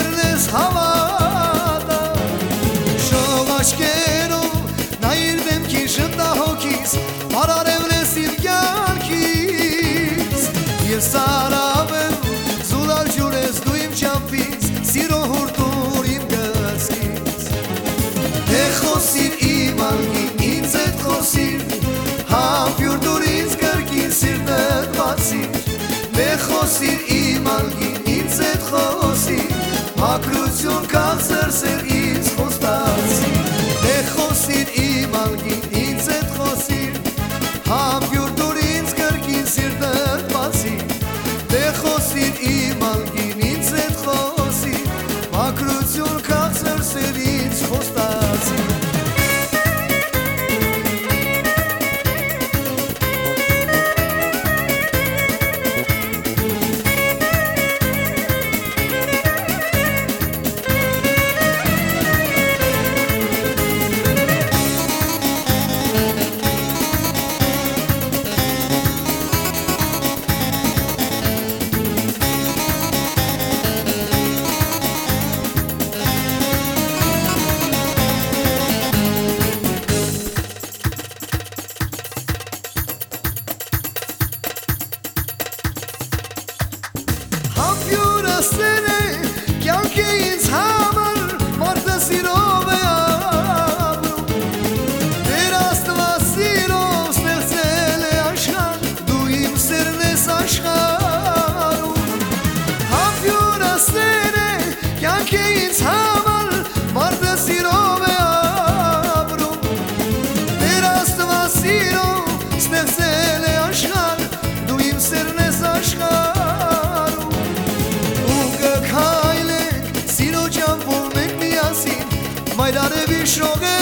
սիրն ես հավատա Շող աչկերով նայիր դեմքին շտա հոգիս Արարևն ես իմ կյանքիս Ես արավեմ զուլալ ջուր ես դու իմ չապից Սիրո հուրտուր իմ գծից Դե խոսիր իմ ալգին ինձ էտ խոսիր Համպյուր դուր ինձ կրկին սիրտդ բացիր Դե խոսիր իմ ալգին ինձ էտ խոսիր Մակրություն կաղցր սեր ինձ խոստացիր Դե խոսիր իմ ալգին ինձ էտ խոսիր Համպյուր դուր ինձ կրկին սիրտդ բացիր Դե խոսիր իմ ալգին ինձ էտ խոսիր Մակրություն կաղցր սեր ինձ խոստացիր Համբյուրասեր է կյանք է ինձ համար մարդը սիրով է ապրում Դեր Աստված սիրով ստեղծել է աշխարհ դու իմ սերն ես աշխարհում Համբյուրասեր է կյանք է ինձ համար մարդը սիրով է ապրում Դեր Աստված սիրով ստեղծել է աշխարհ դու իմ սերն ես աշխարհ Մայրարևի շողը